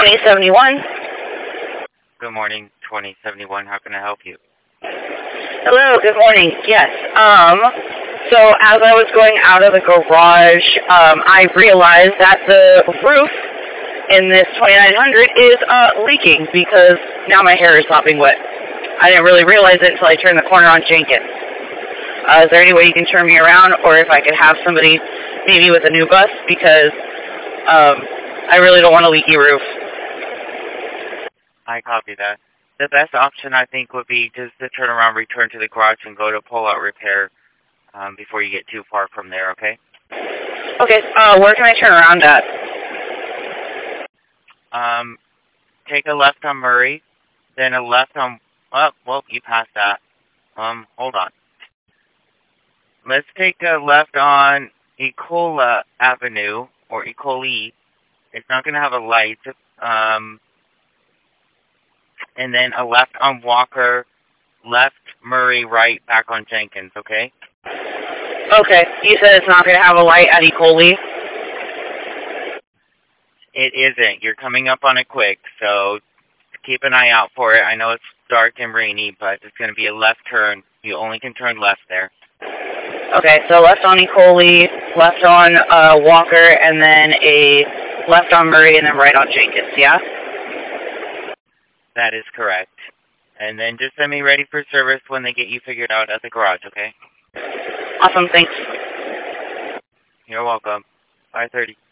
2071. Good morning, 2071. How can I help you? Hello, good morning. Yes. So as I was going out of the garage, I realized that the roof in this 2900 is leaking because now my hair is sopping wet. I didn't really realize it until I turned the corner on Jenkins. Is there any way you can turn me around, or if I could have somebody maybe with a new bus, because I really don't want a leaky roof. I copy that. The best option, I think, would be just to turn around, return to the garage, and go to pull-out repair before you get too far from there, okay? Okay, where can I turn around at? Take a left on Murray, then a left on... Oh, well, you passed that. Hold on. Let's take a left on Ecola Avenue, or Ecole. It's not going to have a light. And then a left on Walker, left Murray, right back on Jenkins, okay? Okay, you said it's not going to have a light at Ecole? It isn't. You're coming up on it quick, so keep an eye out for it. I know it's dark and rainy, but it's going to be a left turn. You only can turn left there. Okay, so left on Ecole, left on Walker, and then a left on Murray, and then right on Jenkins, yeah? That is correct. And then just send me ready for service when they get you figured out at the garage, okay? Awesome, thanks. You're welcome. 5:30.